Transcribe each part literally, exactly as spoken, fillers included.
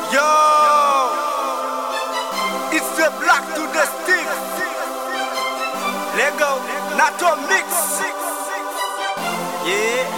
Yo, it's the black to the stick. Lego, Nato mix. Yeah,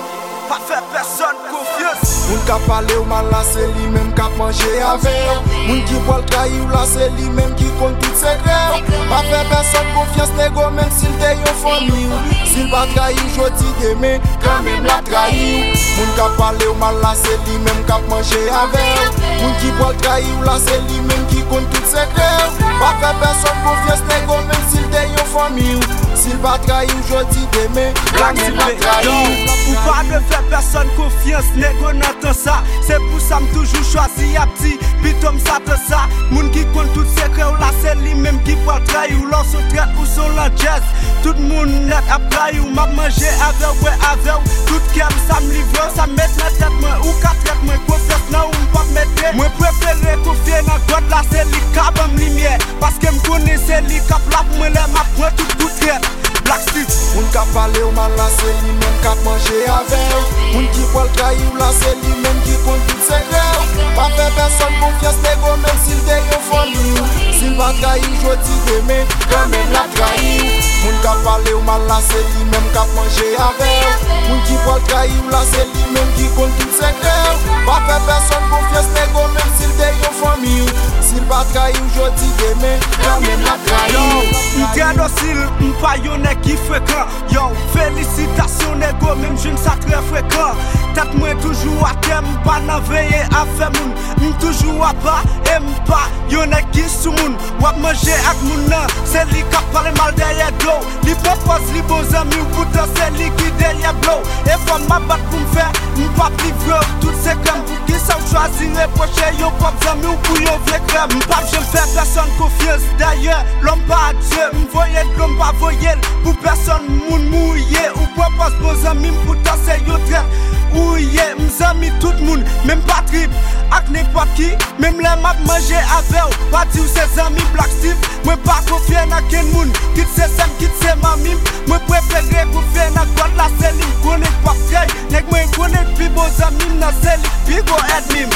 pas faire personne confiance. Moun ka pale ou mal la c'est li même k'ap manje avec. Moun ki boit trahi ou la c'est li même qui compte tout secret. Pas faire personne confiance nego même s'il te yon famille. S'il pas trahi jodi demain quand même la trahi. Moun ka pale ou mal la c'est li même k'ap manje avec. Moun ki boit trahi ou la c'est li même qui compte tout secret. Pas faire personne confiance nego même s'il te yon famille. S'il pas trahi jodi demain quand même la trahi. Ou pas de faire personne confiance, nego n'entend ça. C'est pour ça que toujours choisi à petit, pitom ça te ça. Moun qui compte tout secret ou la c'est lui même qui peut trahir ou l'on se traite ou son la jazz. Tout le monde net à trahir ou m'a mangé avec ouais avec. Tout kem ça me livre, ça me met la tête moi ou quatre tête moi confiance là ou pas mettre. Moi préfère confier dans God la c'est lui cap en lumière parce que me connaît c'est lui cap là pour me les m'a prend tout bout traite. Black Steve. Moun ka pale ou mal la c'est li même k'ap manje avec. Moun ki pou trahi ou la c'est li même qui compte tout secret. Pas faire personne confiance nego même s'il te yon famille. S'il pas trahi jodi demain quand même la trahi. Moun ka pale ou mal la c'est li même k'ap manje avec. Moun ki pou trahi ou la c'est li même qui compte tout secret. Pas faire personne confiance nego même s'il te yon famille. S'il pas trahi jodi demain quand même la trahi. M'tien docile, m'pas yon qui fréquent. Yo, félicitations nego, même jeune ça très fréquent. Tête moi toujours à terre, m'pas nan veiller à faire moun. M'toujours à pas, et m'pas yon qui sous moun. Wap manger ak moun nan, c'est li k'ap parle mal derrière d'eau. Li propose li bon amis ou pourtant c'est li qui derrière blow. Et faut m'abattre pour m'faire, m'pas livrer tout c'est comme pour qui ça choisir prochain yo pop amis ou pour yon vieux crème. M'pas je fais personne confiance d'ailleurs, l'homme pas Dieu, m'voyer l'homme pas voyer. Pour personne moun mouillé ou propose bons amis pour tasser yo traite. Ouye, m'zami tout moun, même pas trip. Ak n'importe qui, même les map manger avec ou. Pas dire ses amis Black Steve. Moi pas confier dans ken moun. Quitte ses sem, quitte ses mamim. Moi préfère confier dans God la celle. Connaît pas frère. Nèg moi connaît plus beaux amis dans celle. Puis go aide mim.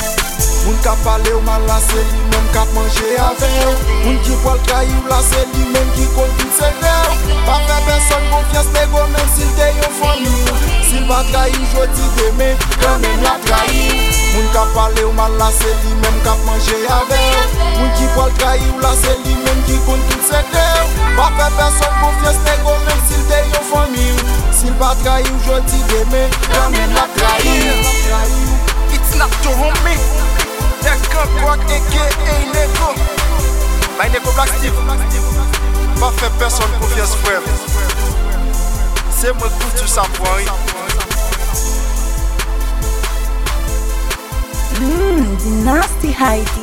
Moun ka pale ou mal la c'est li même k'ap manje avec. Moun ki pou trahi ou la c'est li même qui compte tout secret. Pas faire personne confiance nego même s'il te yon famille. S'il pas trahi jodi demain quand même la trahi. Moun ka pale ou mal la c'est li même k'ap manje avec. Moun ki pou trahi ou la c'est li même qui compte tout secret. Pas faire personne confiance nego même s'il te yon famille. S'il pas trahi jodi demain quand même la trahi. It's not your homie. Y'a qu'un quoi aka Nego. My Nego Black Steve. Pas faire personne confiance frère. C'est moi qui tout ça pour rien. Mmm, nasty Heidi.